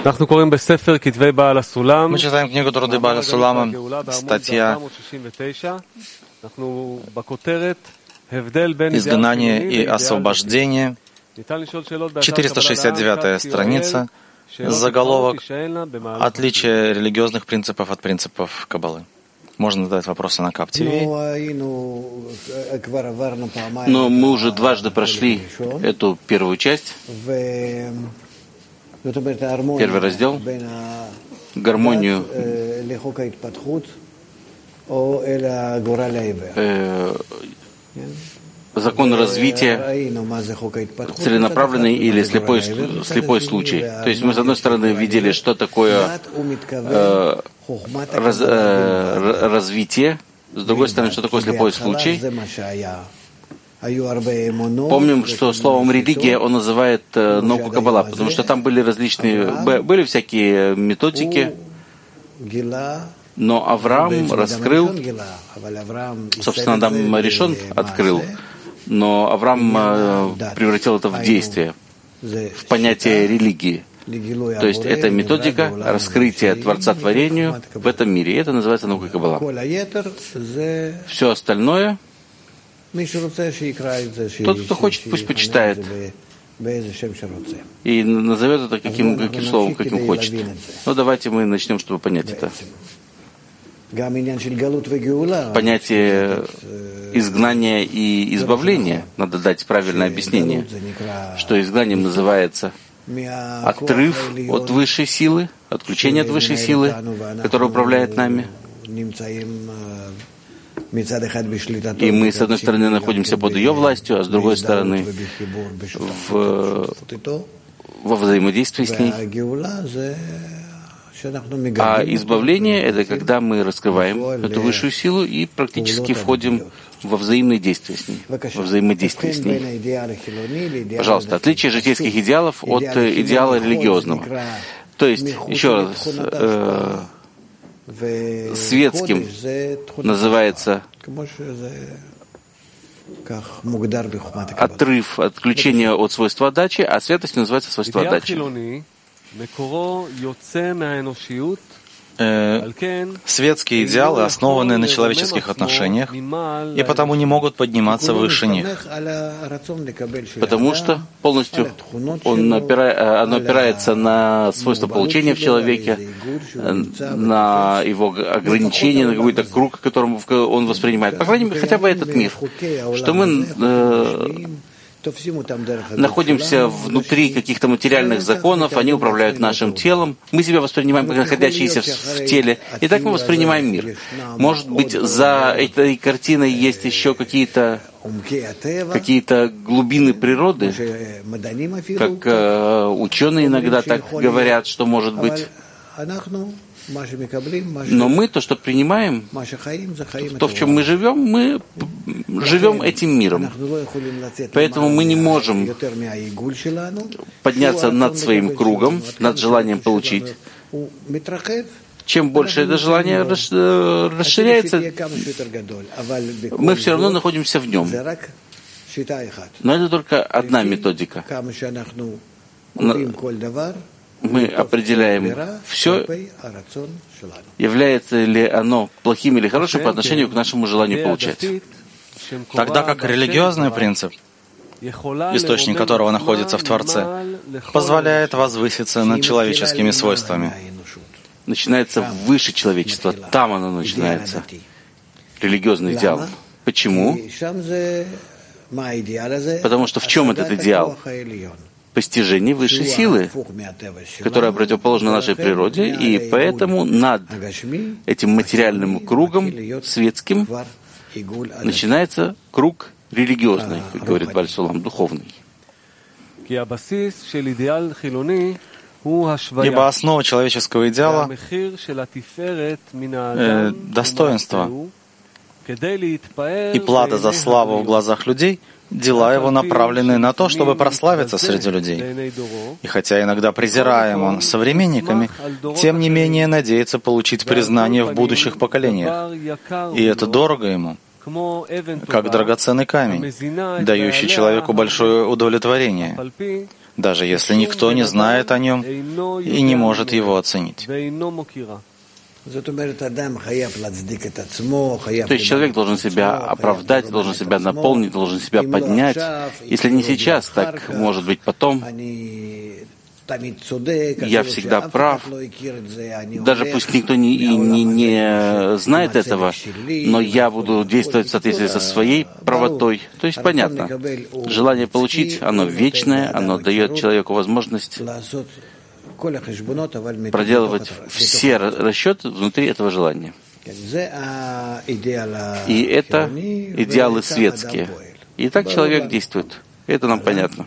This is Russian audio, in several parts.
Мы читаем книгу Труды Бааля Сулама, статья «Изгнание и освобождение», 469 страница, заголовок «Отличие религиозных принципов от принципов Каббалы». Можно задать вопросы на КАП ТВ. Но мы уже дважды прошли эту первую часть, первый раздел, гармонию закон развития, целенаправленный или слепой случай. То есть мы, с одной стороны, видели, что такое развитие, с другой стороны, что такое слепой случай. Помним, что словом «религия» он называет науку Каббала, потому что там были были всякие методики, но Авраам раскрыл, собственно, Адам Ришон открыл, но Авраам превратил это в действие, в понятие религии. То есть это методика раскрытия Творца творению в этом мире. И это называется наукой Каббала. Все остальное, тот, кто хочет, пусть почитает и назовет это каким словом, каким хочет. Но давайте мы начнем, чтобы понять это. Понятие изгнания и избавления, надо дать правильное объяснение, что изгнанием называется отрыв от высшей силы, отключение от высшей силы, которая управляет нами. И мы, с одной стороны, находимся под ее властью, а с другой стороны, во взаимодействии с ней. А избавление — это когда мы раскрываем эту высшую силу и практически входим во взаимодействие с ней. Пожалуйста, отличие житейских идеалов от идеала религиозного. То есть, еще раз, светским называется отрыв, отключение от свойства отдачи, а светостью называется свойство отдачи. Светские идеалы основаны на человеческих отношениях и потому не могут подниматься выше них. Потому что полностью оно опирается на свойство получения в человеке, на его ограничения, на какой-то круг, которым он воспринимает. По крайней мере, хотя бы этот мир. Что мы находимся внутри каких-то материальных законов, они управляют нашим телом, мы себя воспринимаем как находящиеся в теле, и так мы воспринимаем мир. Может быть, за этой картиной есть еще какие-то глубины природы, как ученые иногда так говорят, что может быть. Но мы, то, что принимаем, то, в чем мы живем этим миром. Поэтому мы не можем подняться над своим кругом, над желанием получить. Чем больше это желание расширяется, мы все равно находимся в нем. Но это только одна методика. Мы определяем все, является ли оно плохим или хорошим по отношению к нашему желанию получать. Тогда как религиозный принцип, источник которого находится в Творце, позволяет возвыситься над человеческими свойствами. Начинается выше человечества, там оно начинается. Религиозный идеал. Почему? Потому что в чем этот идеал? Постижение высшей силы, которая противоположна нашей природе, и поэтому над этим материальным кругом, светским, начинается круг религиозный, как говорит Бааль Сулам, духовный. Ибо основа человеческого идеала — достоинство, и плата за славу в глазах людей — дела его направлены на то, чтобы прославиться среди людей. И хотя иногда презираем он современниками, тем не менее надеется получить признание в будущих поколениях. И это дорого ему, как драгоценный камень, дающий человеку большое удовлетворение. даже если никто не знает о нем и не может его оценить. То есть человек должен себя оправдать, должен себя наполнить, должен себя поднять. Если не сейчас, так может быть потом. Я всегда прав. Даже пусть никто не знает этого, но я буду действовать в соответствии со своей правотой. То есть понятно, желание получить, оно вечное, оно дает человеку возможность проделывать все расчеты внутри этого желания. И это идеалы светские. И так человек действует. Это нам понятно.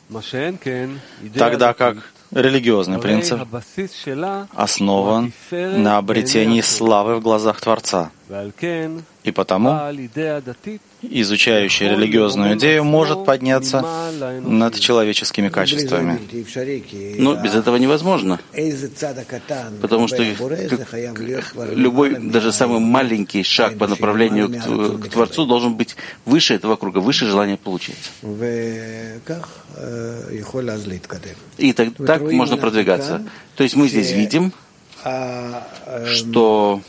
Тогда как религиозный принцип основан на обретении славы в глазах Творца. И потому изучающий религиозную идею может подняться над человеческими качествами. Но без этого невозможно. Потому что любой, даже самый маленький шаг по направлению к Творцу должен быть выше этого круга, выше желания получить. И так можно продвигаться. То есть мы здесь видим, что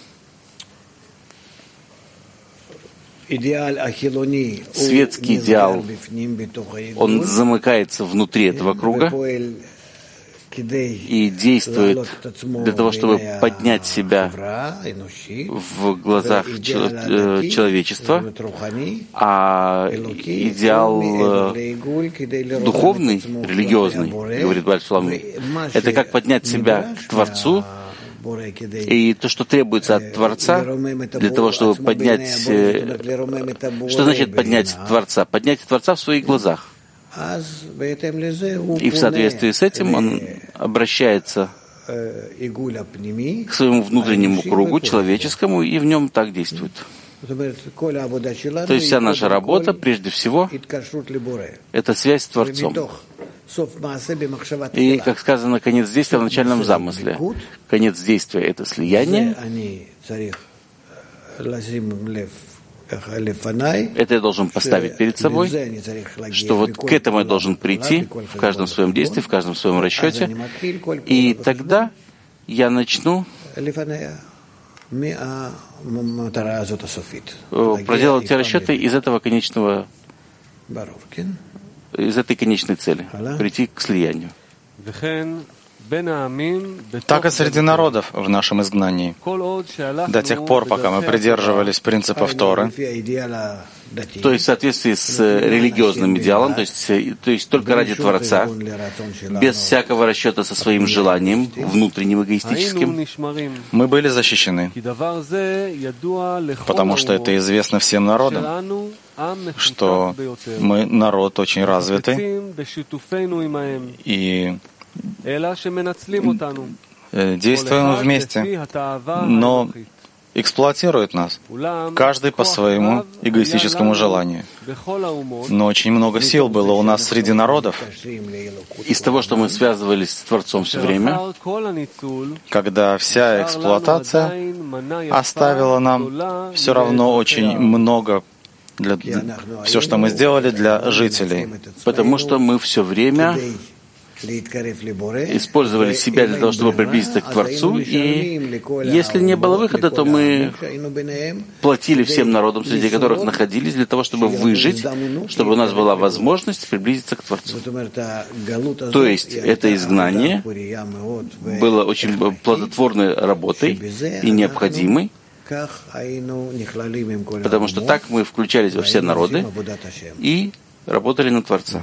светский идеал, он замыкается внутри этого круга и действует для того, чтобы поднять себя в глазах человечества, а идеал духовный, религиозный, говорит Бааль Сулам, это как поднять себя к Творцу. И то, что требуется от Творца, для того, чтобы поднять... Что значит поднять Творца? Поднять Творца в своих глазах. И в соответствии с этим он обращается к своему внутреннему кругу, человеческому, и в нем так действует. То есть вся наша работа, прежде всего, это связь с Творцом. И, как сказано, конец действия в начальном замысле. Конец действия — это слияние. Это я должен поставить перед собой, что вот к этому я должен прийти в каждом своем действии, в каждом своем расчете. И тогда я начну проделать те расчеты из этого конечного, из этой конечной цели, прийти к слиянию. Так и среди народов в нашем изгнании. До тех пор, пока мы придерживались принципов Торы, то есть в соответствии с религиозным идеалом, то есть только ради Творца, без всякого расчета со своим желанием, внутренним эгоистическим, мы были защищены, потому что это известно всем народам, что мы народ очень развитый и действуем вместе, но эксплуатирует нас, каждый по своему эгоистическому желанию. Но очень много сил было у нас среди народов. Из того, что мы связывались с Творцом все время, когда вся эксплуатация оставила нам все равно очень много, все, что мы сделали для жителей. Потому что мы все время использовали себя для того, чтобы приблизиться к Творцу, и если не было выхода, то мы платили всем народам, среди которых находились, для того, чтобы выжить, чтобы у нас была возможность приблизиться к Творцу. То есть это изгнание было очень плодотворной работой и необходимой, потому что так мы включались во все народы и работали на Творца.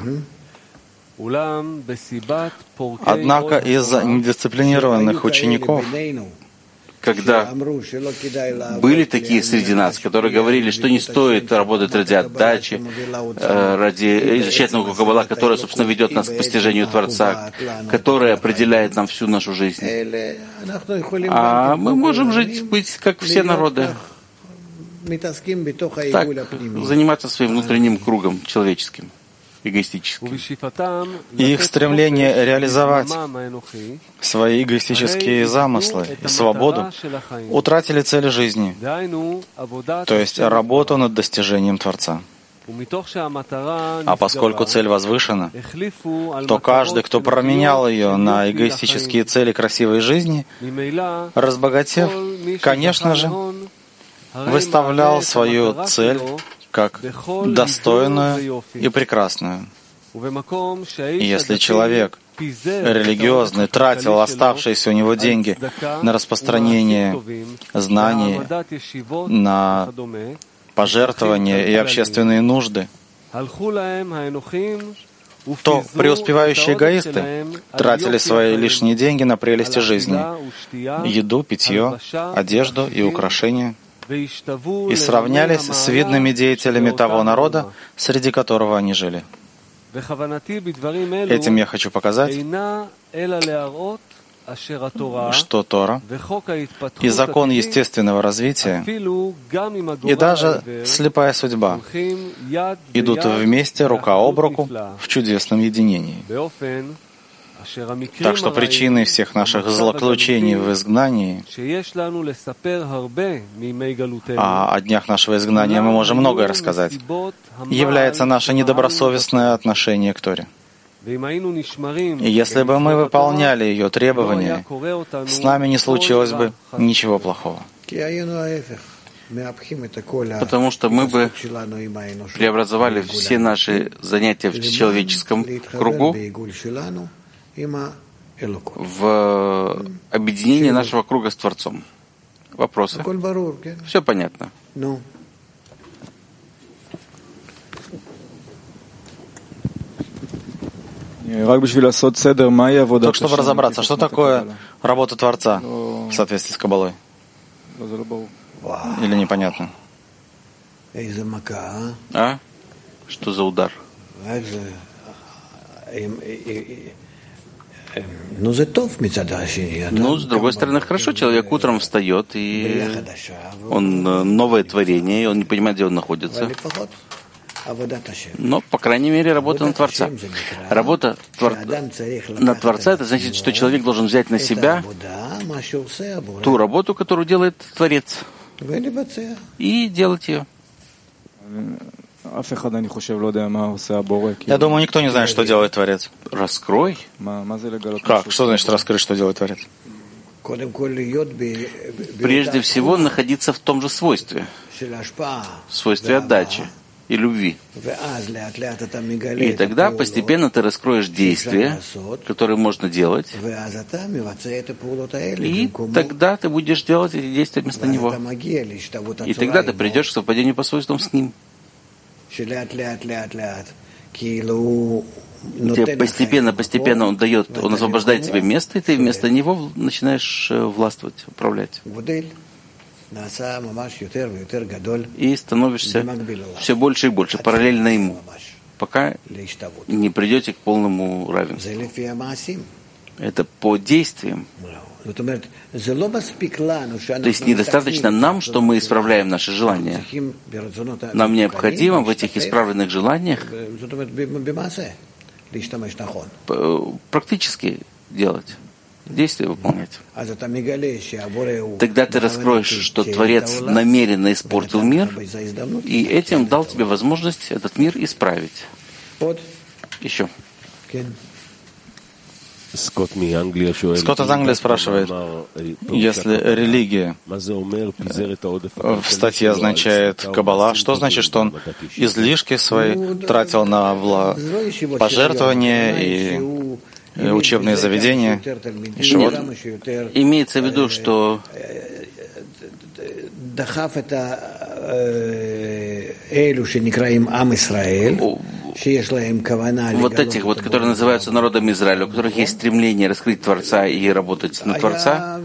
Однако из-за недисциплинированных учеников, когда были такие среди нас, которые говорили, что не стоит работать ради отдачи, ради изучать науку Каббала, которая, собственно, ведет нас к постижению Творца, которая определяет нам всю нашу жизнь. А мы можем быть как все народы, так, заниматься своим внутренним кругом человеческим, эгоистическим. И их стремление реализовать свои эгоистические замыслы и свободу утратили цель жизни, то есть работу над достижением Творца. А поскольку цель возвышена, то каждый, кто променял ее на эгоистические цели красивой жизни, разбогатев, конечно же, выставлял свою цель как достойную и прекрасную. И если человек религиозный тратил оставшиеся у него деньги на распространение знаний, на пожертвования и общественные нужды, то преуспевающие эгоисты тратили свои лишние деньги на прелести жизни, еду, питье, одежду и украшения, и сравнялись с видными деятелями того народа, среди которого они жили. Этим я хочу показать, что Тора и закон естественного развития, и даже слепая судьба идут вместе, рука об руку, в чудесном единении. Так что причиной всех наших злоключений в изгнании, а о днях нашего изгнания мы можем многое рассказать, является наше недобросовестное отношение к Торе. И если бы мы выполняли ее требования, с нами не случилось бы ничего плохого. Потому что мы бы преобразовали все наши занятия в человеческом кругу в объединение нашего круга с Творцом. Вопросы? Все понятно. Так, чтобы разобраться, что такое работа Творца в соответствии с Кабалой? Или непонятно? А? Что за удар? Ну, с другой стороны, хорошо, человек утром встает, и он новое творение, и он не понимает, где он находится. Но, по крайней мере, работа на Творца. Работа на Творца — это значит, что человек должен взять на себя ту работу, которую делает Творец, и делать ее. Я думаю, никто не знает, что делает Творец. Раскрой. Как? Что значит раскрыть, что делает Творец? Прежде всего, находиться в том же свойстве. В свойстве отдачи и любви. И тогда постепенно ты раскроешь действия, которые можно делать, и тогда ты будешь делать эти действия вместо него. И тогда ты придешь к совпадению по свойствам с ним. Тебе постепенно он дает, он освобождает тебе место, и ты вместо него начинаешь властвовать, управлять. И становишься все больше и больше, параллельно ему, пока не придете к полному равенству. Это по действиям. То есть недостаточно нам, что мы исправляем наши желания. Нам необходимо в этих исправленных желаниях практически делать, действия выполнять. Тогда ты раскроешь, что Творец намеренно испортил мир, и этим дал тебе возможность этот мир исправить. Еще. Скотт из Англии спрашивает, если религия в статье означает Каббала, что значит, что он излишки свои тратил на пожертвования и учебные заведения? Имеется в виду, что вот этих вот, которые называются народом Израиля, у которых есть стремление раскрыть Творца и работать на Творца,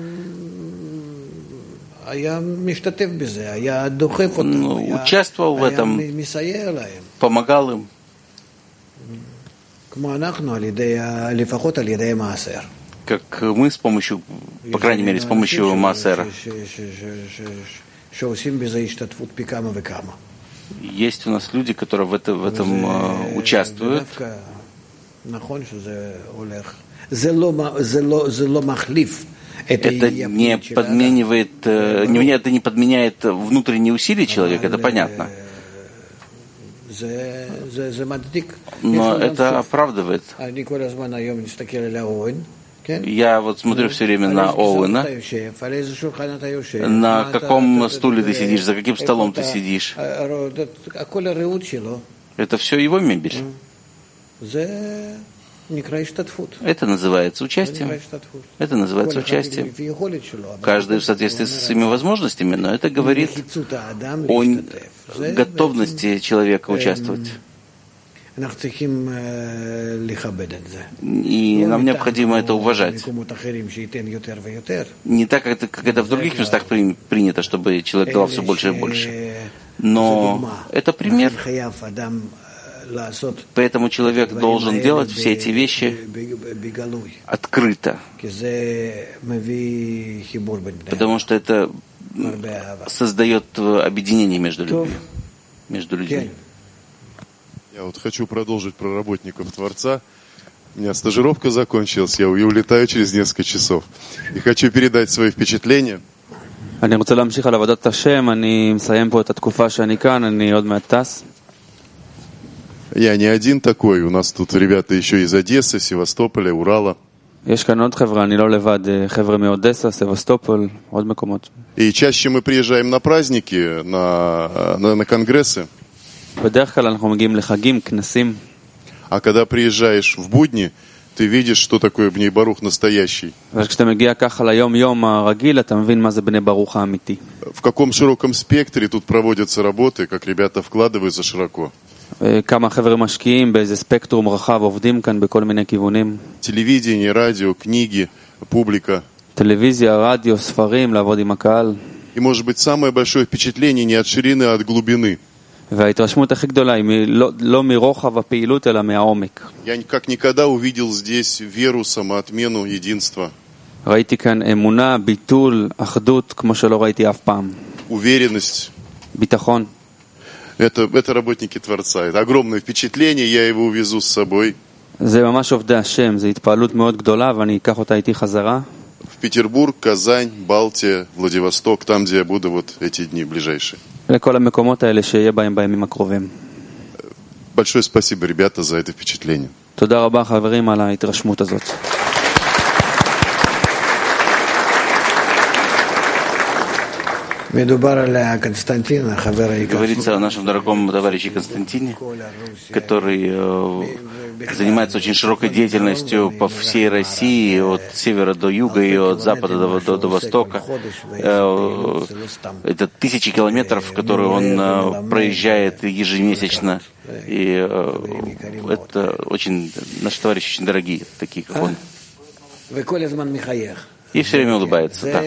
участвовал в этом, помогал им. Как мы с помощью, по крайней мере, с помощью Маасера. Есть у нас люди, которые в этом участвуют. Это не подменивает, это не подменяет внутренние усилия человека, это понятно. Но это оправдывает. Я вот смотрю все время на Оуэна, на каком стуле ты сидишь, за каким столом ты сидишь. Это все его мебель. Это называется участием. Это называется участием. Каждый в соответствии с своими возможностями, но это говорит о готовности человека участвовать. И нам необходимо это уважать. Не так, как это в других местах принято, чтобы человек давал все больше и больше. Но это пример. Поэтому человек должен делать все эти вещи открыто. Потому что это создает объединение между людьми. Я вот хочу продолжить про работников Творца. У меня стажировка закончилась, я улетаю через несколько часов. И хочу передать свои впечатления. אני רוצה להמשיך על עבודת השם, אני מסיים פה את התקופה שאני כאן, אני עוד מעט טס. Я не один такой, у нас тут ребята еще из Одессы, Севастополя, Урала. יש כאן עוד חבר'ה, אני לא לבד, חבר'ה מאודסה, סבסטופול, עוד מקומות. И чаще мы приезжаем на праздники, на конгрессы. בדרך כלל אנחנו מגיעים לחגים, כנסים. А когда приезжаешь в будни, ты видишь, что такое Бней Барух настоящий. וכשאתה מגיע ככה ליום הרגיל, אתה מבין מה זה בני ברוך האמיתי. В каком широком спектре тут проводятся работы, как ребята вкладываются широко. כמה חבר'ה משקיעים באיזה ספקטרום רחב, עובדים כאן בכל מיני כיוונים. Телевидение, радио, книги, публика. טלוויזיה, רדיו, ספרים, לעבוד עם הקהל. И, может быть, самое большое впечатление не от ширины, а от глубины. וההתרשמות הכי גדולה היא לא מרוחב הפעילות, אלא מהעומק. Я как никогда увидел здесь веру, самоотмену, единство. ראיתי כאן אמונה, ביטול, אחדות, כמו שלא ראיתי אף פעם. Уверенность. ביטחון. Это работники Творца. Это огромное впечатление, я его увезу с собой. זה ממש עובדי השם, זו התפעלות מאוד גדולה, ואני אקח אותה איתי חזרה. В Петербург, Казань, Балтия, Владивосток, там, где я буду вот эти дни ближайшие. לכל המקומות האלה שיהיה בהם בימים הקרובים. Большое спасибо, ребята, за это впечатление. תודה רבה, חברים, על ההתרשמות הזאת. Говорится о нашем дорогом товарище Константине, который занимается очень широкой деятельностью по всей России, от севера до юга и от запада до востока. Это тысячи километров, которые он проезжает ежемесячно. И это очень, наши товарищи очень дорогие, такие как он. И все время улыбается, да.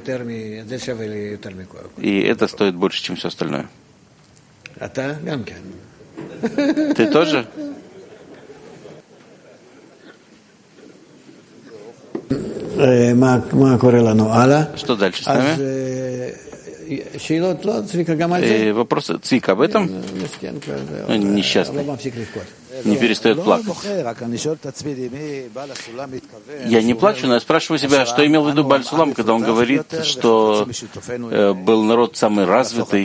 И это стоит больше, чем все остальное. Ты тоже? Что дальше с нами? Вопросы Цвика об этом? Несчастный. Не перестает плакать. Я не плачу, но я спрашиваю себя, что имел в виду Бааль Сулам, когда он говорит, что был народ самый развитый.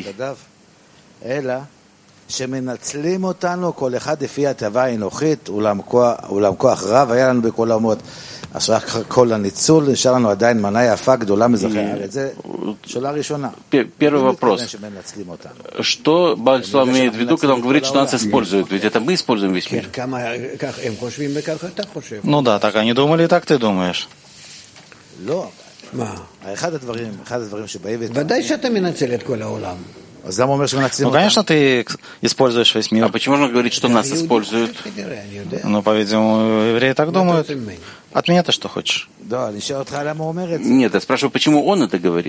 שמנצלים אותנו כל אחד לפי הטבה האנוכית אולם כוח רב היה לנו בכל האומות. עכשיו כל הניצול נשאר לנו עדיין מנה יפה גדולה מזרחי הארץ. זה שאלה ראשונה. Первый вопрос. Что Бааль Сулам имеет в виду, когда он говорит, что нас используют? Ведь это мы используем весь мир. Ну да, так они думали, и так ты думаешь. ודאי שאתה מנצל את כל העולם. Ну, конечно, ты используешь весь мир. А почему он говорит, что нас используют? Ну, по-видимому, евреи так думают. От меня ты что хочешь? Нет, я спрашиваю, почему он это говорит?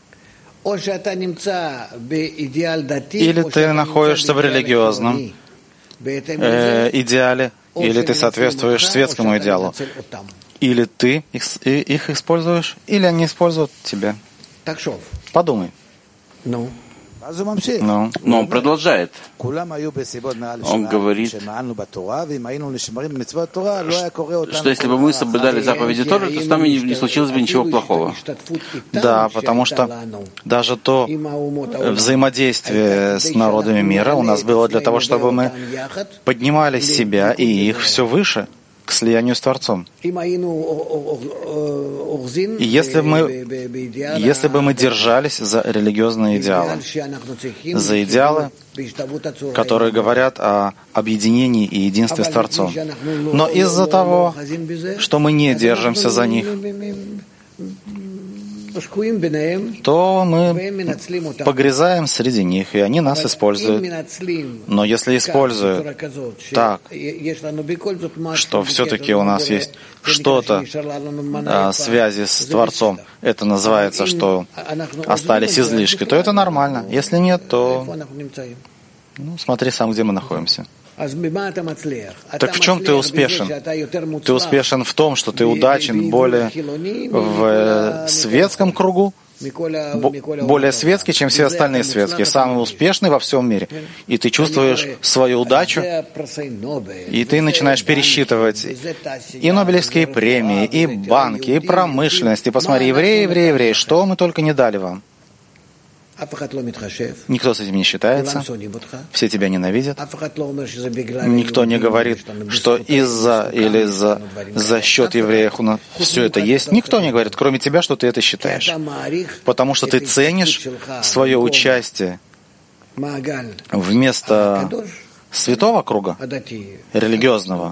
Или ты находишься в религиозном идеале, или ты соответствуешь светскому идеалу. Или ты их используешь, или они используют тебя. Подумай. Но он продолжает. Он говорит, что если бы мы соблюдали заповеди Торы, то с нами не случилось бы ничего плохого. Да, потому что даже то взаимодействие с народами мира у нас было для того, чтобы мы поднимали себя и их все выше, к слиянию с Творцом. И если бы мы держались за религиозные идеалы, за идеалы, которые говорят о объединении и единстве с Творцом, но из-за того, что мы не держимся за них, то мы погрязаем среди них, и они нас используют. Но если используют так, что все-таки у нас есть что-то связи с Творцом, это называется, что остались излишки, то это нормально. Если нет, то смотри сам, где мы находимся. Так в чем ты успешен? Ты успешен в том, что ты удачен более в светском кругу, более светский, чем все остальные светские, самый успешный во всем мире. И ты чувствуешь свою удачу, и ты начинаешь пересчитывать и Нобелевские премии, и банки, и промышленность. И посмотри, евреи, что мы только не дали вам. Никто с этим не считается, все тебя ненавидят. Никто не говорит, что из-за или за счет евреев у нас все это есть. Никто не говорит, кроме тебя, что ты это считаешь. Потому что ты ценишь свое участие вместо святого круга, религиозного,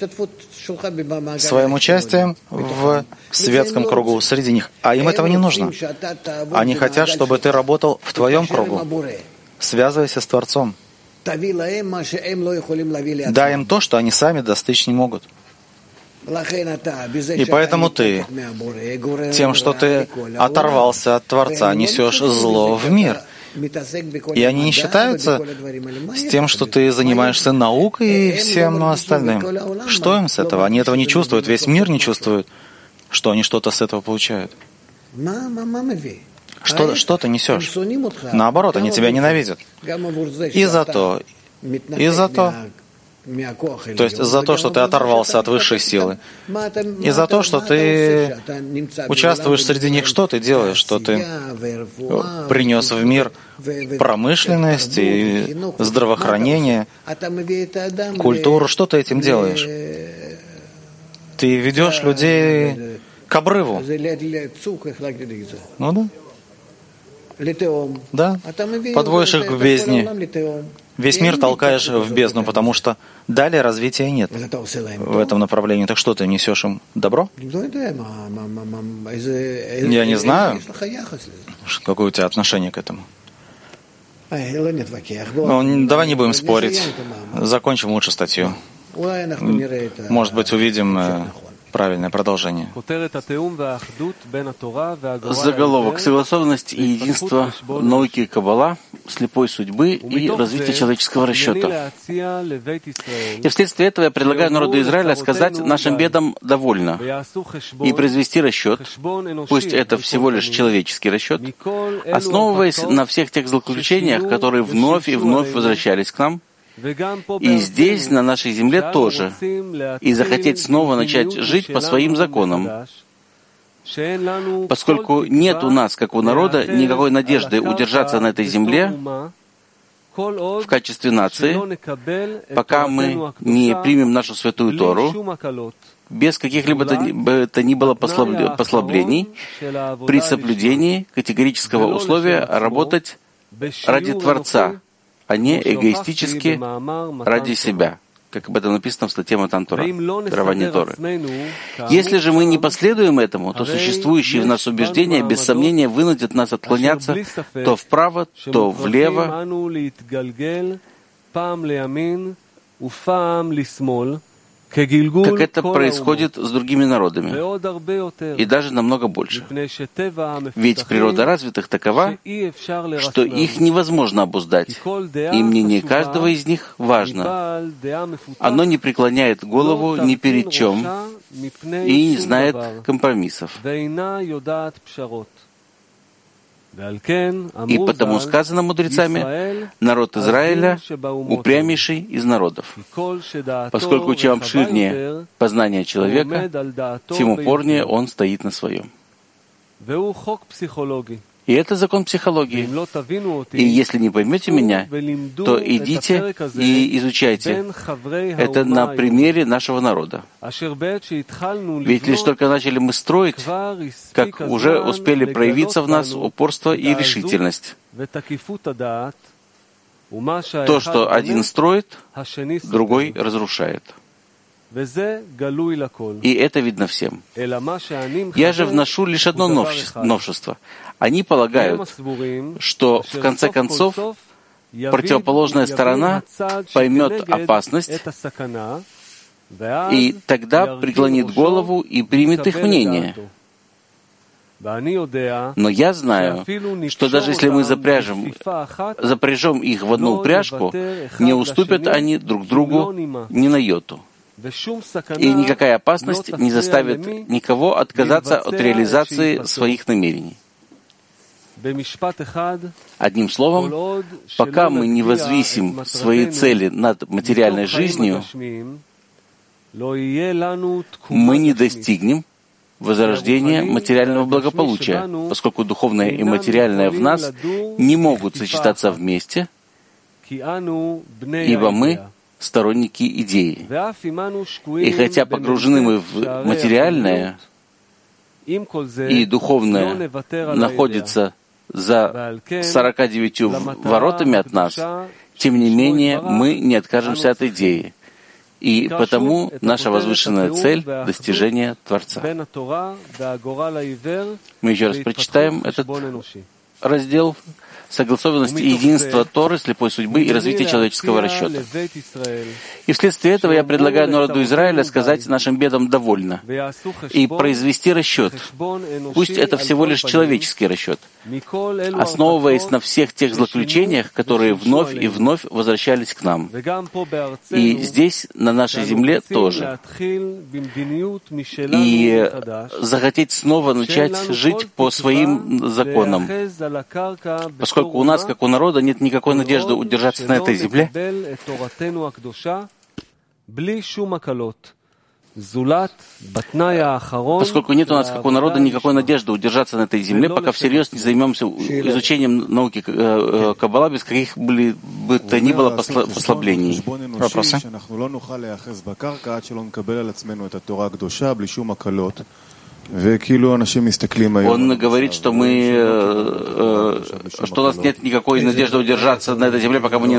своим участием в светском кругу среди них. А им этого не нужно. Они хотят, чтобы ты работал в твоем кругу. Связывайся с Творцом. Дай им то, что они сами достичь не могут. И поэтому ты, тем, что ты оторвался от Творца, несешь зло в мир. И они не считаются с тем, что ты занимаешься наукой и всем остальным. Что им с этого? Они этого не чувствуют, весь мир не чувствует, что они что-то с этого получают. Что ты несешь? Наоборот, они тебя ненавидят. И за то, то есть за то, что ты оторвался от высшей силы, и за то, что ты участвуешь среди них, что ты делаешь, что ты принес в мир промышленность и здравоохранение, культуру, что ты этим делаешь? Ты ведешь людей к обрыву. Ну да. Да, подводишь их к бездне. Весь мир толкаешь в бездну, потому что далее развития нет в этом направлении. Так что, ты несешь им добро? Я не знаю, какое у тебя отношение к этому. Ну, давай не будем спорить. Закончим лучше статью. Может быть, увидим правильное продолжение. Заголовок: согласованность и единство науки Каббала, слепой судьбы и развития человеческого расчета. И вследствие этого я предлагаю народу Израиля сказать нашим бедам довольно и произвести расчет, пусть это всего лишь человеческий расчет, основываясь на всех тех злоключениях, которые вновь и вновь возвращались к нам, и здесь, на нашей земле, тоже, и захотеть снова начать жить по своим законам, поскольку нет у нас, как у народа, никакой надежды удержаться на этой земле в качестве нации, пока мы не примем нашу святую Тору, без каких-либо то ни было послаблений, при соблюдении категорического условия работать ради Творца, а не эгоистически ради себя, как об этом написано в статье Матан Тора, дарование Торы. Если же мы не последуем этому, то существующие в нас убеждения без сомнения вынудят нас отклоняться то вправо, то влево, как это происходит с другими народами, и даже намного больше. Ведь природа развитых такова, что их невозможно обуздать, и мнение каждого из них важно. Оно не преклоняет голову ни перед чем и не знает компромиссов. И потому сказано мудрецами: народ Израиля упрямейший из народов. Поскольку чем обширнее познание человека, тем упорнее он стоит на своем. И это закон психологии. И если не поймете меня, то идите и изучайте это на примере нашего народа. Ведь лишь только начали мы строить, как уже успели проявиться в нас упорство и решительность. То, что один строит, другой разрушает. И это видно всем. Я же вношу лишь одно новшество. Они полагают, что в конце концов противоположная сторона поймет опасность и тогда преклонит голову и примет их мнение. Но я знаю, что даже если мы запряжем их в одну упряжку, не уступят они друг другу ни на йоту. И никакая опасность не заставит никого отказаться от реализации своих намерений. Одним словом, пока мы не возвысим свои цели над материальной жизнью, мы не достигнем возрождения материального благополучия, поскольку духовное и материальное в нас не могут сочетаться вместе, ибо мы сторонники идеи. И хотя погружены мы в материальное, и духовное находится за 49 воротами от нас, тем не менее мы не откажемся от идеи. И потому наша возвышенная цель — достижение Творца. Мы еще раз прочитаем этот раздел: согласованность и единство Торы, слепой судьбы и развитие человеческого расчета. И вследствие этого я предлагаю народу Израиля сказать нашим бедам «довольно» и произвести расчет. Пусть это всего лишь человеческий расчет, основываясь на всех тех злоключениях, которые вновь и вновь возвращались к нам. И здесь, на нашей земле, тоже. И захотеть снова начать жить по своим законам, поскольку у нас, как у народа, нет никакой надежды удержаться на этой земле. Поскольку нет у нас, как у народа, никакой надежды удержаться на этой земле, пока всерьез не займемся изучением науки Каббала без каких бы то ни было послаблений. Вопросы? Он говорит, что что у нас нет никакой надежды удержаться на этой земле, пока мы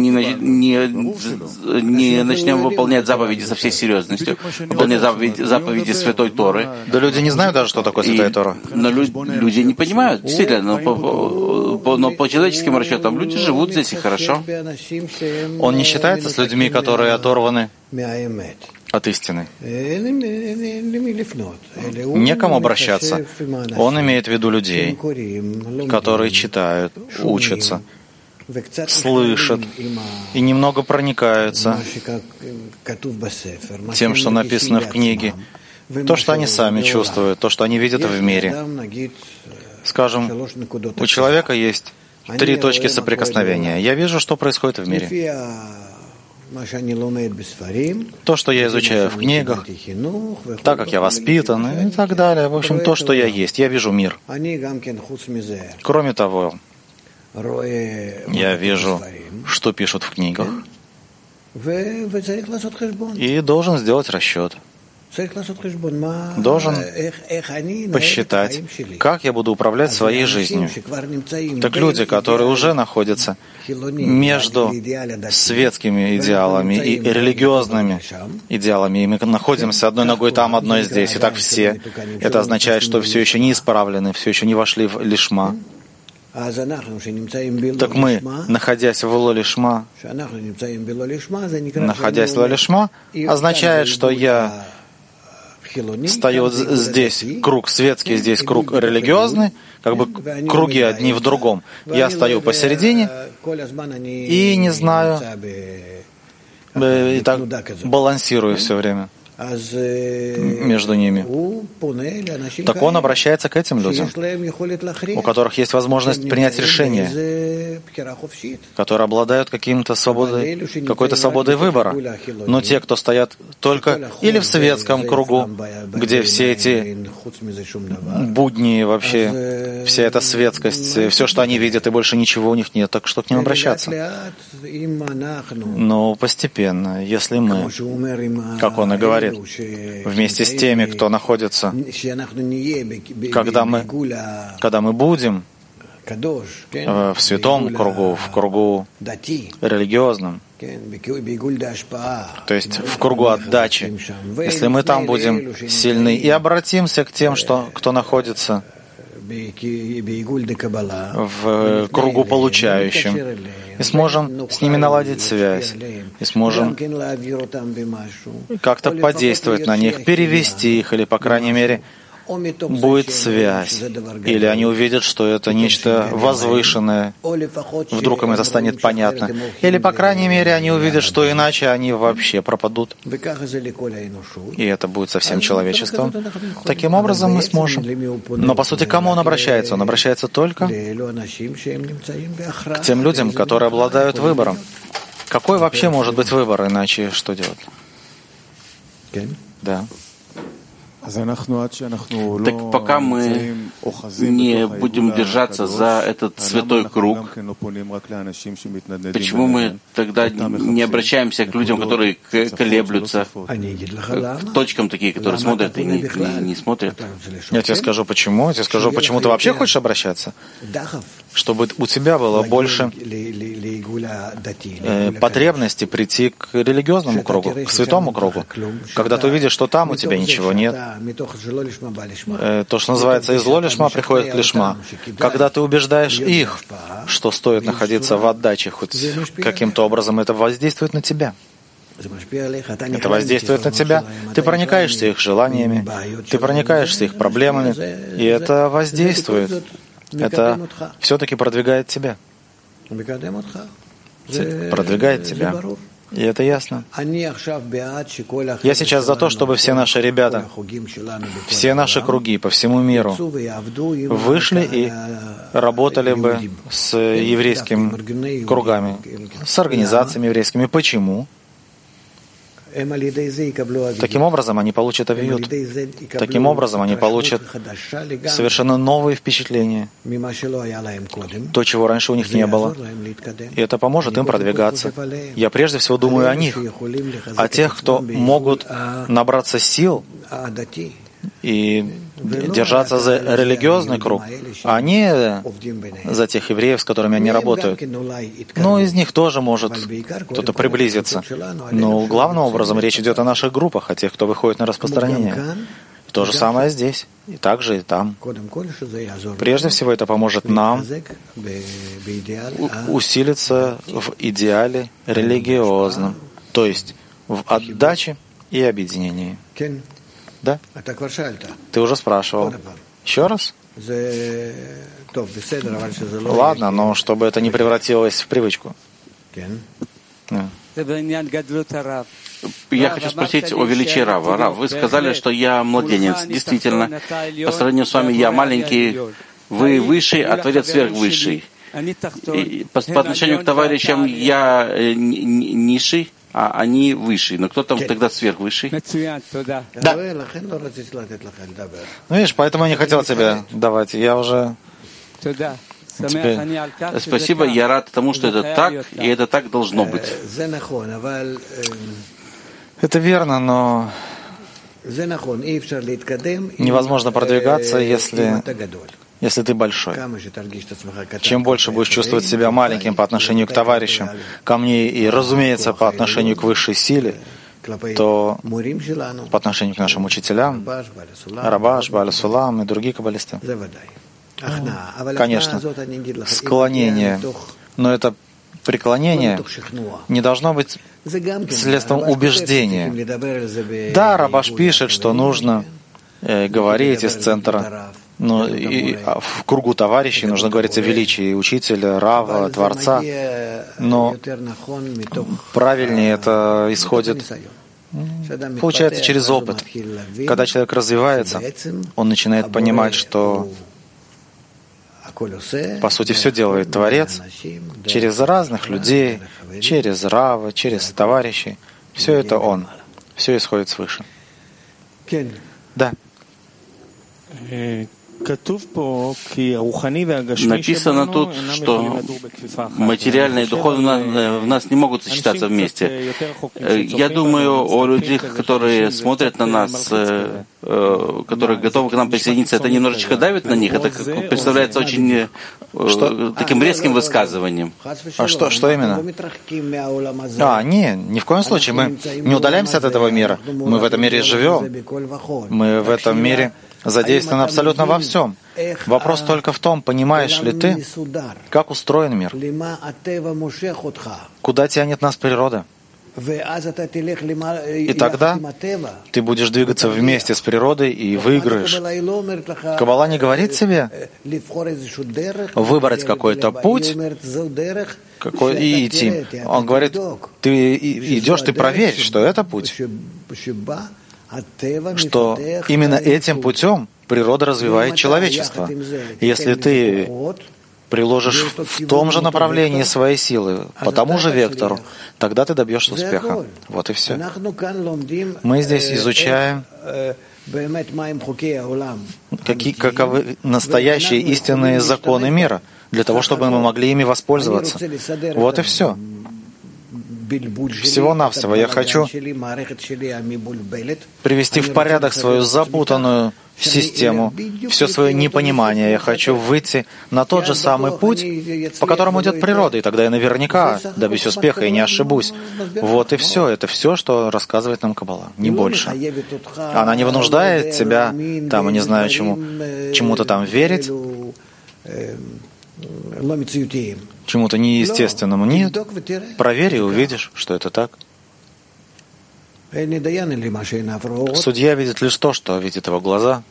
не начнем выполнять заповеди со всей серьезностью, выполнять заповеди Святой Торы. Да люди не знают даже, что такое Святая Тора. Но люди не понимают, действительно, но по человеческим расчетам люди живут здесь и хорошо. Он не считается с людьми, которые оторваны от истины. Некому обращаться. Он имеет в виду людей, которые читают, учатся, слышат и немного проникаются тем, что написано в книге, то, что они сами чувствуют, то, что они видят в мире. Скажем, у человека есть 3 точки соприкосновения. Я вижу, что происходит в мире. То, что я изучаю в книгах, так как я воспитан и так далее. В общем, то, что я есть. Я вижу мир. Кроме того, я вижу, что пишут в книгах, и должен сделать расчет. Должен посчитать, как я буду управлять своей жизнью. Так люди, которые уже находятся между светскими идеалами и религиозными идеалами, и мы находимся одной ногой там, одной здесь, и так все, это означает, что все еще не исправлены, все еще не вошли в лишма. Так мы, находясь в ло-лишма, означает, что я стою здесь круг светский, здесь круг религиозный, как бы круги одни в другом. Я стою посередине и не знаю, и так балансирую все время. между ними, так он обращается к этим людям, у которых есть возможность принять решение, которые обладают какой-то свободой выбора. Но те, кто стоят только или в светском кругу, где все эти будни, вообще вся эта светскость, все, что они видят, и больше ничего у них нет, так что к ним обращаться? Но постепенно, если мы, как он и говорит, вместе с теми, кто находится, когда мы будем в святом кругу, в кругу религиозном, то есть в кругу отдачи, если мы там будем сильны и обратимся к тем, кто находится в кругу получающем, и сможем с ними наладить связь, и сможем как-то подействовать на них, перевести их, или, по крайней мере, будет связь, или они увидят, что это нечто возвышенное, вдруг им это станет понятно, или, по крайней мере, они увидят, что иначе они вообще пропадут, и это будет со всем человечеством. Таким образом мы сможем. Но, по сути, к кому он обращается? Он обращается только к тем людям, которые обладают выбором. Какой вообще может быть выбор, иначе что делать? Да. Так пока мы не будем держаться за этот святой круг, почему мы тогда не обращаемся к людям, которые колеблются, к точкам такие, которые смотрят и не смотрят? Я тебе скажу почему. Я тебе скажу, почему ты вообще хочешь обращаться? Чтобы у тебя было больше потребности прийти к религиозному кругу, к святому кругу. Когда ты увидишь, что там у тебя ничего нет, то, что называется из ло лишма, приходит к лишма. Когда ты убеждаешь их, что стоит находиться в отдаче хоть каким-то образом, это воздействует на тебя. Это воздействует на тебя. Ты проникаешься их желаниями, ты проникаешься их проблемами, и это воздействует. Это все-таки продвигает тебя. Продвигает тебя. И это ясно. Я сейчас за то, чтобы все наши ребята, все наши круги по всему миру вышли и работали бы с еврейскими кругами, с организациями еврейскими. Почему? Таким образом, они получат авиют. Таким образом, они получат совершенно новые впечатления. То, чего раньше у них не было. И это поможет им продвигаться. Я прежде всего думаю о них, о тех, кто могут набраться сил и держаться за религиозный круг, а не за тех евреев, с которыми они работают. Но из них тоже может кто-то приблизиться. Но главным образом речь идет о наших группах, о тех, кто выходит на распространение. И то же самое здесь, и также и там. Прежде всего это поможет нам усилиться в идеале религиозном, то есть в отдаче и объединении. Да? Ты уже спрашивал. Еще раз? Ладно, но чтобы это не превратилось в привычку. Я хочу спросить о величии Рава. Рав, вы сказали, что я младенец. Действительно, по сравнению с вами я маленький, вы высший, а Творец сверхвысший. И по отношению к товарищам я низший, а они выше. Но кто там тогда сверхвысший? Да. Ну, видишь, поэтому я не хотел тебе давать. Я уже... Теперь... Спасибо, я рад тому, что это так, и это так должно быть. Это верно, но невозможно продвигаться, если ты большой. Чем больше будешь чувствовать себя маленьким по отношению к товарищам, ко мне и, разумеется, по отношению к высшей силе, то по отношению к нашим учителям, Рабаш, Бааль Сулам и другие каббалисты, конечно, склонение, но это преклонение не должно быть следствием убеждения. Да, Рабаш пишет, что нужно говорить из центра, но и в кругу товарищей нужно говорить о величии учителя, Рава, Творца, но правильнее это исходит Получается через опыт. Когда человек развивается, он начинает понимать, что по сути все делает Творец через разных людей, через Рава, через товарищей. Все это Он. Все исходит свыше. Да. Написано тут, что материальное и духовное в нас не могут сочетаться вместе. Я думаю о людях, которые смотрят на нас, которые готовы к нам присоединиться. Это немножечко давит на них. Это представляется очень таким резким высказыванием. А что именно? Ни в коем случае. Мы не удаляемся от этого мира. Мы в этом мире живем. Мы в этом мире задействован абсолютно во всем. Вопрос только в том, понимаешь ли ты, как устроен мир, куда тянет нас природа. И тогда ты будешь двигаться вместе с природой и выиграешь. Каббала не говорит тебе выбрать какой-то путь и идти. Он говорит, ты идешь, ты проверь, что это путь. Что именно этим путем природа развивает человечество. Если ты приложишь в том же направлении свои силы, по тому же вектору, тогда ты добьешься успеха. Вот и все. Мы здесь изучаем, каковы настоящие истинные законы мира, для того, чтобы мы могли ими воспользоваться. Вот и все. Всего-навсего я хочу привести в порядок свою запутанную систему, все свое непонимание. Я хочу выйти на тот же самый путь, по которому идет природа, и тогда я наверняка добьюсь успеха и не ошибусь. Вот и все. Это все, что рассказывает нам Каббала, не больше. Она не вынуждает тебя, там, не знаю чему-то там верить, чему-то неестественному. Нет. Проверь и увидишь, что это так. Судья видит лишь то, что видит его глаза.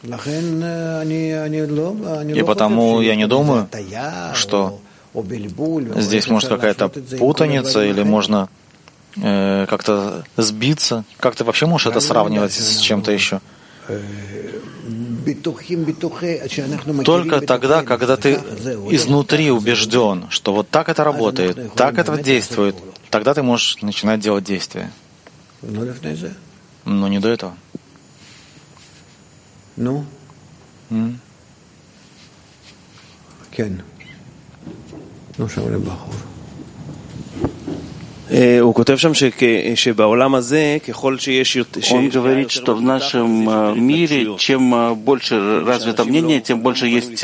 И потому я не думаю, что здесь может какая-то путаница или можно как-то сбиться. Как ты вообще можешь это сравнивать с чем-то еще? Только тогда, когда ты изнутри убежден, что вот так это работает, так это действует, тогда ты можешь начинать делать действия. Но не до этого. Он говорит, что в нашем мире, чем больше развито мнение, тем больше есть,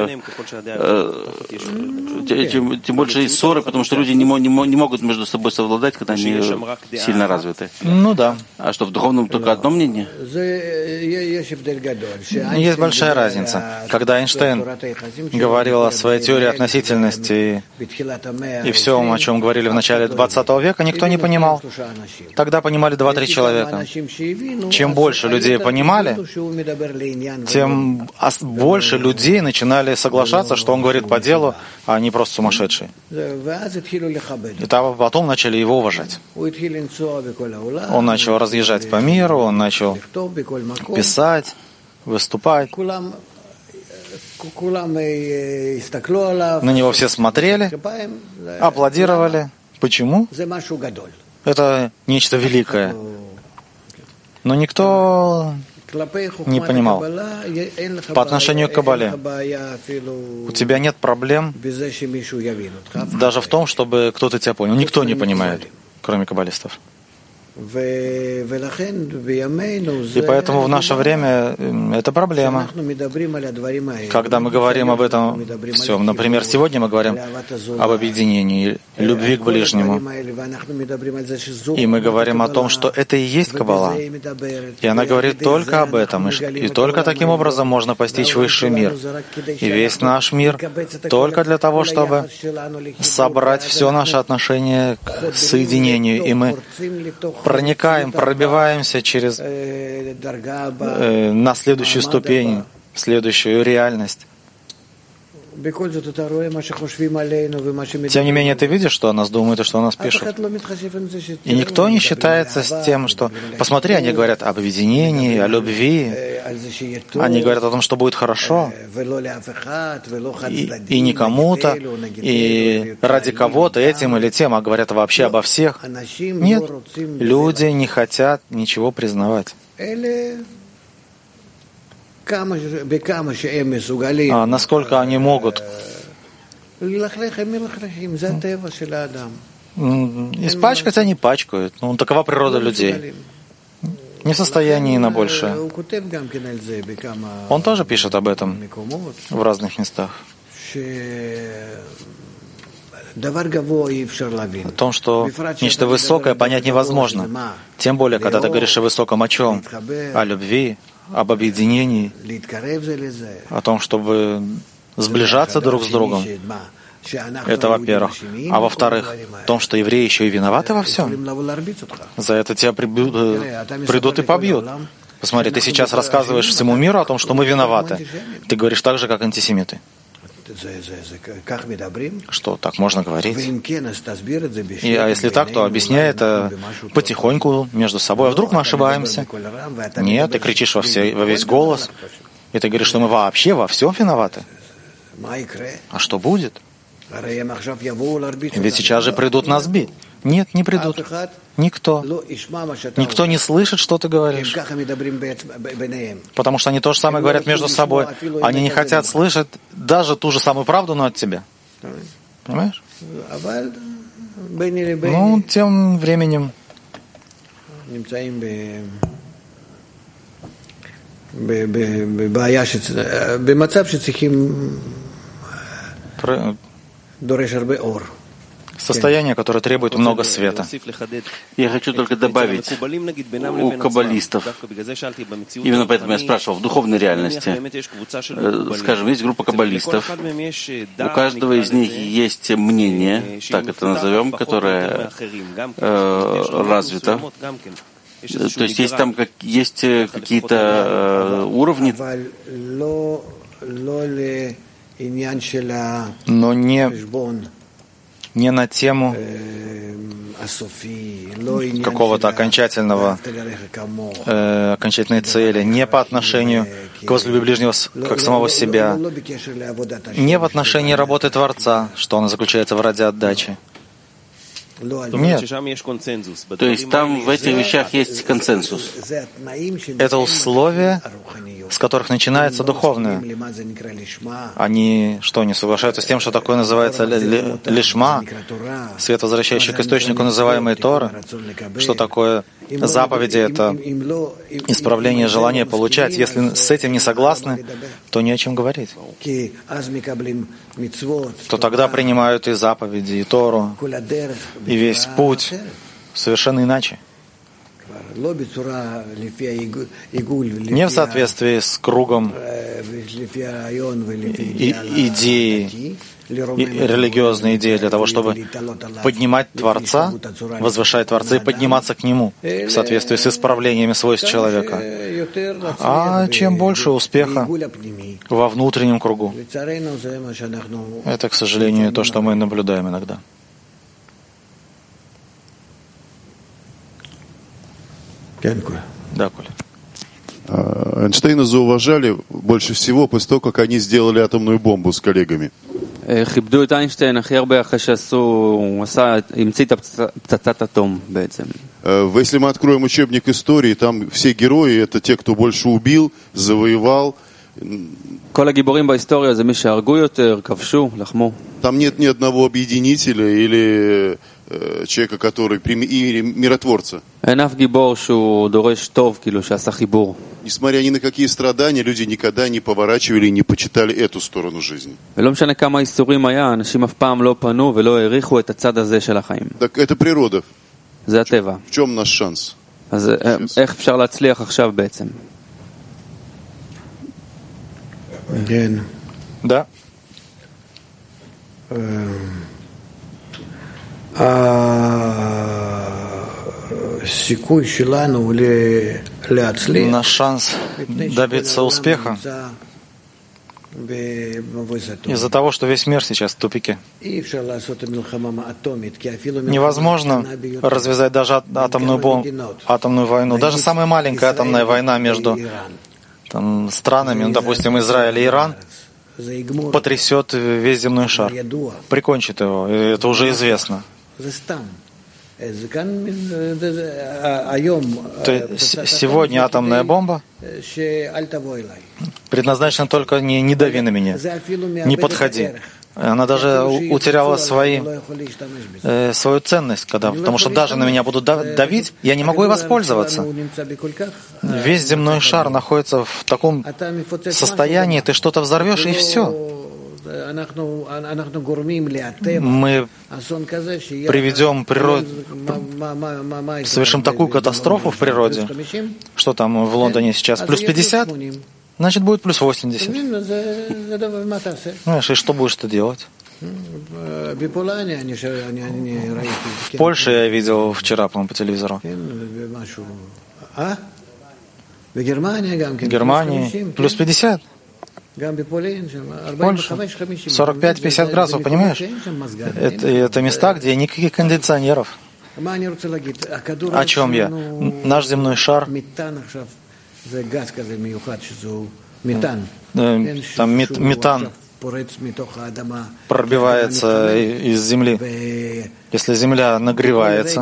тем больше есть ссоры, потому что люди не могут между собой совладать, когда они сильно развиты. Ну да. А что, в духовном только одно мнение? Есть большая разница. Когда Эйнштейн говорил о своей теории относительности и всем, о чем говорили в начале 20 века, никто не понимал. Тогда понимали 2-3 человека. Чем больше людей понимали, тем больше людей начинали соглашаться, что он говорит по делу, а не просто сумасшедший. И потом начали его уважать. Он начал разъезжать по миру, он начал писать, выступать. На него все смотрели, аплодировали. Почему? Это нечто великое. Но никто не понимал. По отношению к Каббале у тебя нет проблем даже в том, чтобы кто-то тебя понял. Никто не понимает, кроме каббалистов. И поэтому в наше время это проблема. Когда мы говорим об этом всем, например, сегодня мы говорим об объединении, любви к ближнему, и мы говорим о том, что это и есть Каббала, и она говорит только об этом, и только таким образом можно постичь высший мир. И весь наш мир только для того, чтобы собрать все наше отношение к соединению, и мы проникаем, пробиваемся на следующую ступень, в следующую реальность. Тем не менее, ты видишь, что о нас думают и что о нас пишут. И никто не считается с тем, что... Посмотри, они говорят об объединении, о любви. Они говорят о том, что будет хорошо. И не кому-то, и ради кого-то, этим или тем, а говорят вообще обо всех. Нет, люди не хотят ничего признавать. А насколько они могут испачкать, они пачкают. Ну, такова природа людей. Не в состоянии на большее. Он тоже пишет об этом в разных местах. О том, что нечто высокое понять невозможно. Тем более, когда ты говоришь о высоком о чем? О любви, об объединении, о том, чтобы сближаться друг с другом. Это во-первых. А во-вторых, в том, что евреи еще и виноваты во всем. За это тебя придут и побьют. Посмотри, ты сейчас рассказываешь всему миру о том, что мы виноваты. Ты говоришь так же, как антисемиты. Что, так можно говорить? А если так, то объясняй это потихоньку между собой. А вдруг мы ошибаемся? Нет, ты кричишь во весь голос. И ты говоришь, что мы вообще во всем виноваты. А что будет? Ведь сейчас же придут нас бить. Нет, не придут. Никто. Никто не слышит, что ты говоришь. Потому что они то же самое говорят между собой. Они не хотят слышать даже ту же самую правду, но от тебя. Понимаешь? Ну, тем временем состояние, которое требует много света. Я хочу только добавить, у каббалистов, именно поэтому я спрашивал, в духовной реальности, скажем, есть группа каббалистов, у каждого из них есть мнение, так это назовем, которое развито. То есть есть там есть какие-то уровни, но не на тему какого-то окончательной цели, не по отношению к возлюби ближнего как самого себя, не в отношении работы Творца, что она заключается в ради отдачи. Нет. То есть там в этих вещах есть консенсус. Это условия, с которых начинается духовное. Они что, не соглашаются с тем, что такое называется лишма, свет, возвращающий к источнику, называемый Тора, что такое заповеди, это исправление желания получать. Если с этим не согласны, то не о чем говорить. То тогда принимают и заповеди, и Тору, и весь путь совершенно иначе. Не в соответствии с кругом идеи, религиозной идеи для того, чтобы поднимать Творца, возвышать Творца и подниматься к Нему в соответствии с исправлениями свойств человека. А чем больше успеха во внутреннем кругу. Это, к сожалению, то, что мы наблюдаем иногда. Да, Коля. Эйнштейна зауважали больше всего после того, как они сделали атомную бомбу с коллегами. כיבדו את איינשטיין הכי הרבה אחרי הוא המציא את פצצת אטום בעצם. Если мы откроем учебник истории, там все герои — это те, кто больше убил, завоевал. כל הגיבורים בהיסטוריה זה מי שהרגו יותר, כבשו, לחמו. Там нет ни одного объединителя или человека, который или миротворца. אין אף גיבור שהוא דורש טוב, כאילו שעשה חיבור. Несмотря ни на какие страдания, люди никогда не поворачивали и не почитали эту сторону жизни. ולא משנה כמה איסורים היה, אנשים אף פעם לא פנו ולא העריכו את הצד הזה של החיים. Так это природа. זה הטבע. В чем наш шанс? אז איך אפשר להצליח עכשיו בעצם? כן. Да. הסיכוי שלנו להצליח. Наш шанс добиться успеха Из-за того, что весь мир сейчас в тупике. Невозможно развязать даже атомную войну. Даже самая маленькая атомная война между странами, допустим, Израиль и Иран, потрясет весь земной шар, прикончит его. И это уже известно. Сегодня атомная бомба предназначена только не дави на меня, не подходи. Она даже утеряла свою ценность, потому что даже на меня будут давить, я не могу ей воспользоваться. Весь земной шар находится в таком состоянии, ты что-то взорвешь, и все. Мы приведем природу, совершим такую катастрофу в природе, что там в Лондоне сейчас плюс 50, значит будет плюс 80. Знаешь, и что будешь ты делать? В Польше я видел вчера, по-моему, по телевизору. В Германии плюс 50. Польша 45-50 градусов, понимаешь? Это места, где никаких кондиционеров. О чем я? Наш земной шар, там метан пробивается из земли. Если земля нагревается,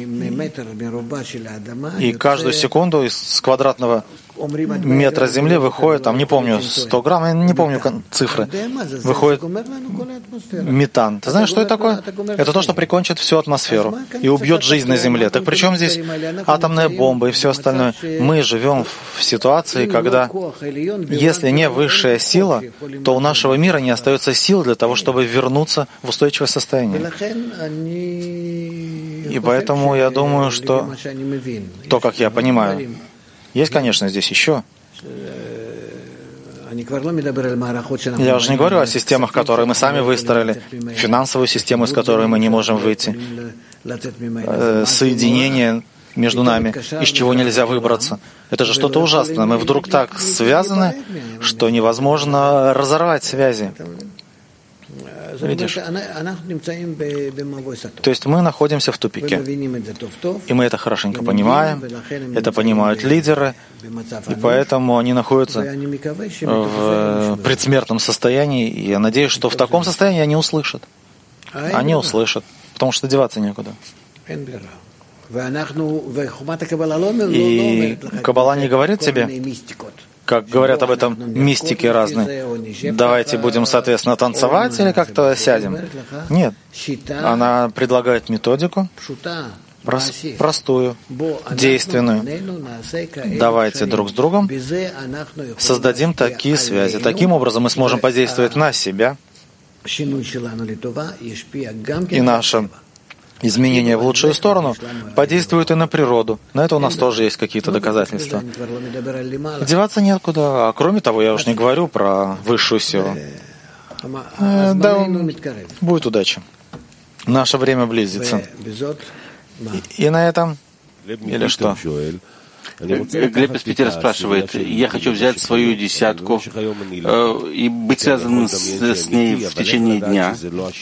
и каждую секунду из квадратного метра земли выходит, там, не помню, 100 грамм, я не помню цифры, выходит метан. Ты знаешь, что это такое? Это то, что прикончит всю атмосферу и убьет жизнь на Земле. Так при чем здесь атомная бомба и все остальное? Мы живем в ситуации, когда, если не высшая сила, то у нашего мира не остается сил для того, чтобы вернуться в устойчивое состояние. И поэтому я думаю, что то, как я понимаю, есть, конечно, здесь еще. Я уже не говорю о системах, которые мы сами выстроили, финансовую систему, из которой мы не можем выйти, соединение между нами, из чего нельзя выбраться. Это же что-то ужасное. Мы вдруг так связаны, что невозможно разорвать связи. Видишь? То есть мы находимся в тупике. И мы это хорошенько понимаем, это понимают лидеры, и поэтому они находятся в предсмертном состоянии, и я надеюсь, что в таком состоянии они услышат. Они услышат, потому что деваться некуда. И Каббала не говорит тебе, как говорят об этом мистики разные, давайте будем, соответственно, танцевать или как-то сядем. Нет. Она предлагает методику, простую, действенную. Давайте друг с другом создадим такие связи. Таким образом мы сможем подействовать на себя, и наше изменения в лучшую сторону подействуют и на природу. На это у нас тоже есть какие-то доказательства. Деваться некуда. А кроме того, я уж не говорю про высшую силу. Да, будет удача. Наше время близится. И на этом... Или что? Глеб из Питера спрашивает, я хочу взять свою десятку и быть связанным с ней в течение дня.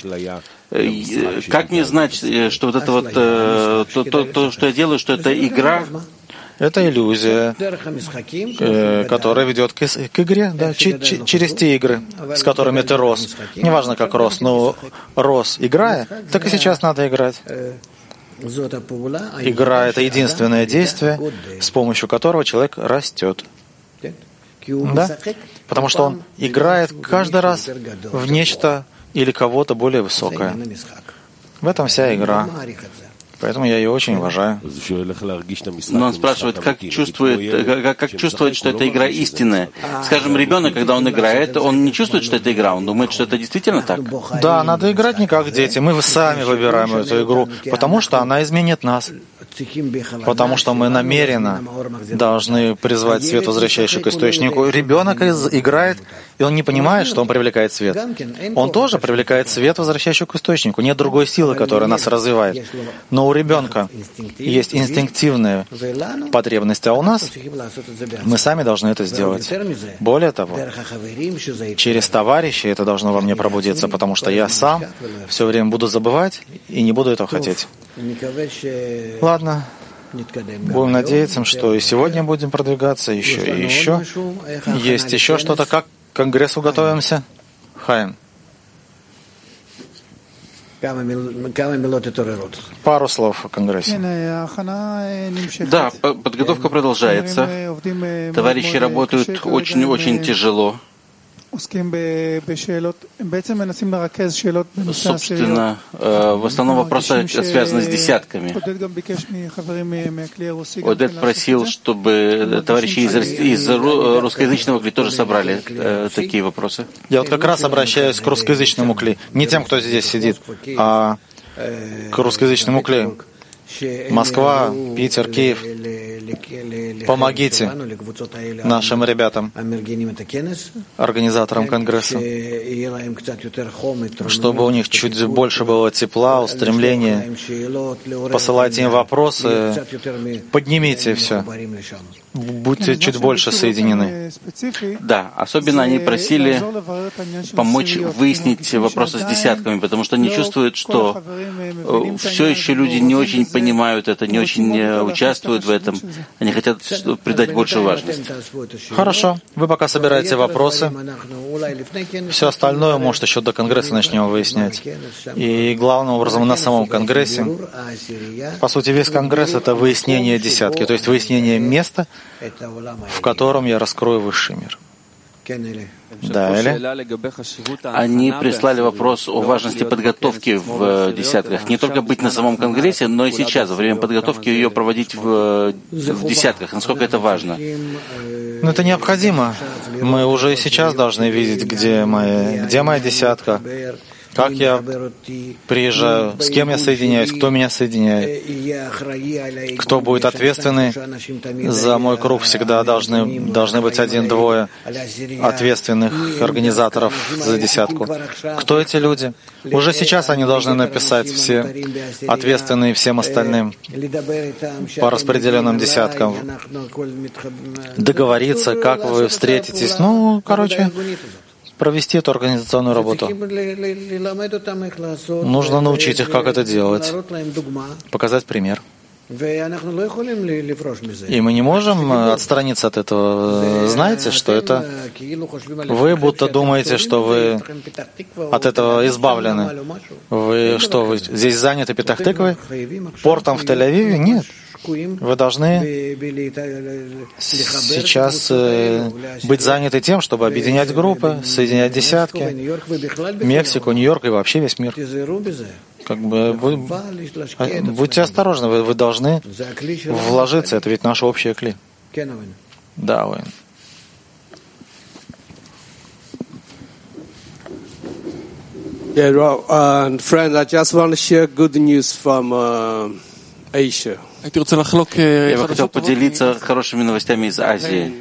Как мне знать, что вот это вот, то, что я делаю, что это игра? Это иллюзия, которая ведет к игре, да, через те игры, с которыми ты рос. Неважно, как рос, но рос, играя, так и сейчас надо играть. Игра — это единственное действие, с помощью которого человек растет. Да? Потому что он играет каждый раз в нечто или кого-то более высокое. В этом вся игра. Поэтому я ее очень уважаю. Но он спрашивает, как чувствовать, что это игра истинная. Скажем, ребенок, когда он играет, он не чувствует, что это игра, он думает, что это действительно так. Да, надо играть не как дети. Мы сами выбираем эту игру, потому что она изменит нас. потому что мы намеренно должны призвать свет, возвращающий к источнику. Ребенок играет, и он не понимает, что он привлекает свет. Он тоже привлекает свет, возвращающий к источнику. Нет другой силы, которая нас развивает. Но у ребенка есть инстинктивная потребность, а у нас мы сами должны это сделать. Более того, через товарищей это должно во мне пробудиться, потому что я сам все время буду забывать и не буду этого хотеть. Ладно. Будем надеяться, что и сегодня будем продвигаться еще и еще. Есть еще что-то, как к Конгрессу готовимся? Хаим. Пару слов о Конгрессе. Да, подготовка продолжается. Товарищи работают очень-очень тяжело. Собственно, в основном вопросы связаны с десятками. Одет просил, чтобы товарищи из русскоязычного кли тоже собрали такие вопросы. Я вот как раз обращаюсь к русскоязычному кли. Не тем, кто здесь сидит, а к русскоязычному кли. Москва, Питер, Киев. Помогите нашим ребятам, организаторам Конгресса, чтобы у них чуть больше было тепла, устремления. Посылайте им вопросы, поднимите все. Будьте чуть больше соединены. Да, особенно они просили помочь выяснить вопросы с десятками, потому что они чувствуют, что все еще люди не очень понимают это, не очень участвуют в этом. Они хотят придать больше важности. Хорошо. Вы пока собираете вопросы. Все остальное, может, еще до Конгресса начнем выяснять. И главным образом на самом Конгрессе. По сути, весь Конгресс — это выяснение десятки, то есть выяснение места, в котором я раскрою высший мир. Да, или? Они прислали вопрос о важности подготовки в десятках. Не только быть на самом Конгрессе, но и сейчас, во время подготовки, ее проводить в десятках. Насколько это важно? Ну, это необходимо. Мы уже и сейчас должны видеть, где моя десятка, как я приезжаю, с кем я соединяюсь, кто меня соединяет, кто будет ответственный за мой круг. Всегда должны быть один-двое ответственных организаторов за десятку. Кто эти люди? Уже сейчас они должны написать все ответственные всем остальным по распределенным десяткам, договориться, как вы встретитесь. Провести эту организационную работу. Нужно научить их, как это делать, показать пример. И мы не можем отстраниться от этого. Знаете, что это? Вы будто думаете, что вы от этого избавлены. Вы здесь заняты Петах-Тиквой? Портом в Тель-Авиве? Нет. Вы должны сейчас быть заняты тем, чтобы объединять группы, соединять десятки, Мексику, Нью-Йорк и вообще весь мир. Будьте осторожны, вы должны вложиться, это ведь наше общее кли. Да, Уэйн. Friends, I just want to share good news from Asia. Я бы хотел поделиться хорошими новостями из Азии.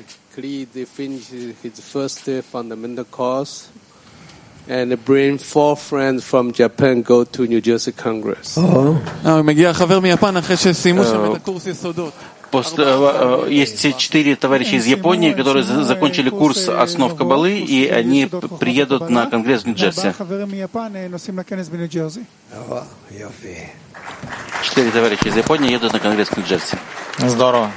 And bring 4 friends from Japan go to New Jersey Congress. Есть 4 товарища из Японии, которые закончили курс основ Каббалы, и они приедут на Конгресс в Нью-Джерси. 4 товарища из Японии едут на Конгресс в Нью-Джерси. Здорово.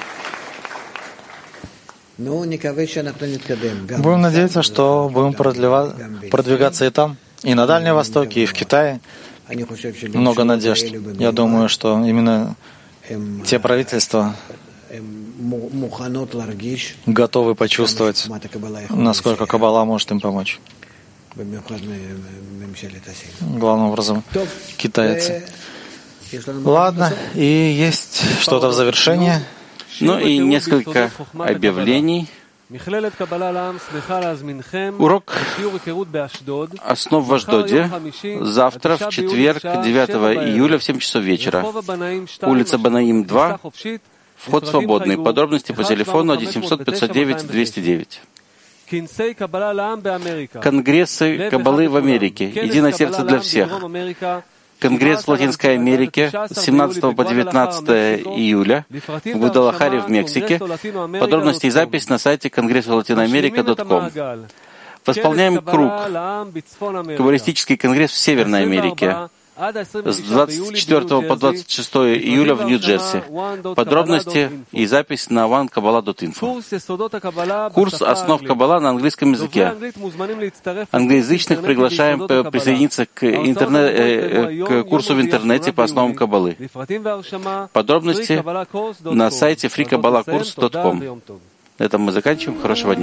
Будем надеяться, что будем продвигаться и там, и на Дальнем Востоке, и в Китае. Много надежд. Я думаю, что именно те правительства готовы почувствовать, насколько Каббала может им помочь. Главным образом, китайцы. Ладно, и есть что-то в завершение. Ну и несколько объявлений. Урок «Основ в Ашдоде» завтра, в четверг, 9 июля, в 7 часов вечера. Улица Банаим, 2. Вход свободный. Подробности по телефону 1-700-509-209. Конгрессы Каббалы в Америке. Единое сердце для всех. Конгресс в Латинской Америке с 17 по 19 июля в Гвадалахаре в Мексике. Подробности и запись на сайте конгресслатиноамерика.com. Восполняем круг. Каббалистический конгресс в Северной Америке с 24 по 26 июля в Нью-Джерси. Подробности и запись на oneKabbalah.info. Курс «Основ Каббала» на английском языке. Англоязычных приглашаем присоединиться к курсу в интернете по основам Каббалы. Подробности на сайте freekabbalahkurs.com. На этом мы заканчиваем. Хорошего дня.